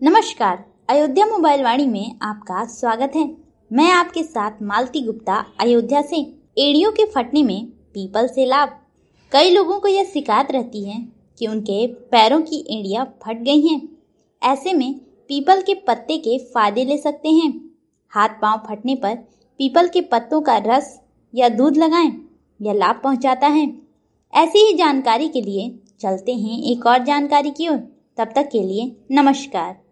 नमस्कार। अयोध्या मोबाइल वाणी में आपका स्वागत है। मैं आपके साथ मालती गुप्ता अयोध्या से। एड़ियों के फटने में पीपल से लाभ। कई लोगों को यह शिकायत रहती है कि उनके पैरों की एड़ियां फट गई हैं। ऐसे में पीपल के पत्ते के फायदे ले सकते हैं। हाथ पांव फटने पर पीपल के पत्तों का रस या दूध लगाएं, यह लाभ पहुंचाता है। ऐसी ही जानकारी के लिए चलते हैं एक और जानकारी की ओर। तब तक के लिए नमस्कार।